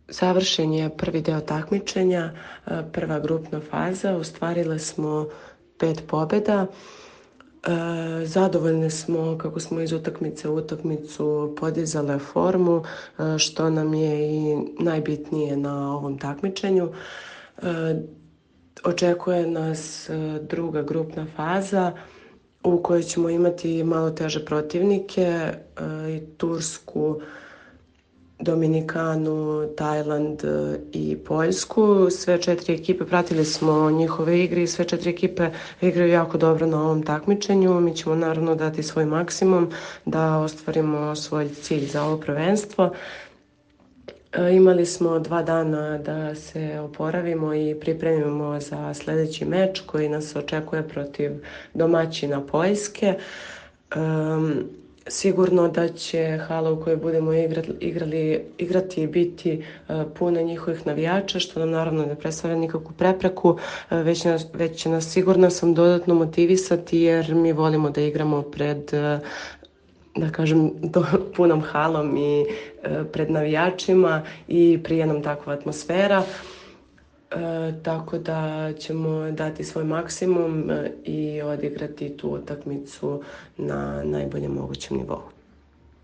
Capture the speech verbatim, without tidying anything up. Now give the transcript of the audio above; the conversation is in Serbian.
Završen je prvi deo takmičenja, prva grupna faza. Ostvarile smo pet pobjeda. Zadovoljne smo kako smo iz utakmice u utakmicu podizale formu, što nam je i najbitnije na ovom takmičenju. Očekuje nas druga grupna faza u kojoj ćemo imati malo teže protivnike, i Tursku, Dominikanu, Tajland i Poljsku. Sve četiri ekipe, pratili smo njihove igre i sve četiri ekipe igraju jako dobro na ovom takmičenju. Mi ćemo naravno dati svoj maksimum da ostvarimo svoj cilj za ovo prvenstvo. Imali smo dva dana da se oporavimo i pripremimo za sljedeći meč koji nas očekuje protiv domaćina Poljske. Um, Sigurno da će hala u kojoj budemo igrali, igrali, igrati biti uh, puna njihovih navijača, što nam naravno ne predstavlja nikakvu prepreku, uh, već, nas, već će nas sigurno sam dodatno motivisati jer mi volimo da igramo pred, uh, da kažem, do, punom halom i uh, pred navijačima i prije nam takva atmosfera. E, tako da ćemo dati svoj maksimum i odigrati tu utakmicu na najboljem mogućem nivou.